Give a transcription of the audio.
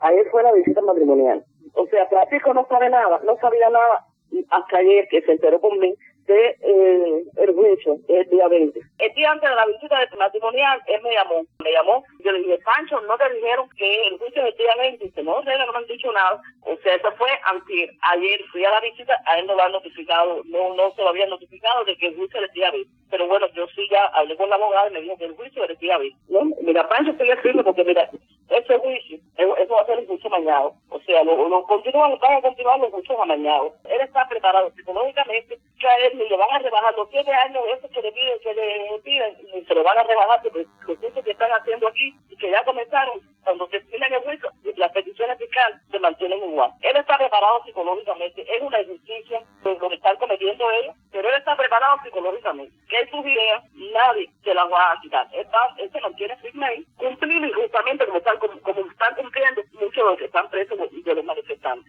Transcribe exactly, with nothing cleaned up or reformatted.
Ayer fue la visita matrimonial. O sea, Francisco no sabe nada, no sabía nada hasta ayer que se enteró por mí de eh, el juicio, el día veinte. El día antes de la visita de matrimonial, él me llamó, me llamó, yo le dije, Pancho, ¿no te dijeron que el juicio es el día veinte? Dice, no, Reina, no me han dicho nada. O sea, eso fue antier. Ayer fui a la visita, a él no lo han notificado, no, no se lo habían notificado de que el juicio era el día veinte. Pero bueno, yo sí ya hablé con la abogada y me dijo que el juicio era el día veinte. No, mira, Pancho, estoy firme porque mira, ese juicio, eso va a ser un juicio amañado. O sea, lo, lo continúan, van a continuar los juicios amañados. Él está preparado psicológicamente, que a él le van a rebajar los siete años, eso que le piden, que le piden, y se lo van a rebajar porque los juicios que están haciendo aquí y que ya comenzaron, cuando se terminen el juicio, las peticiones fiscales se mantienen igual. Él está preparado psicológicamente, es una injusticia lo que están cometiendo ellos, pero él está preparado psicológicamente. Que es sus ideas, nadie se las va a quitar. Él, va, él se mantiene firme ahí, cumplir injustamente como están, como, como están cumpliendo muchos de los que están presos de los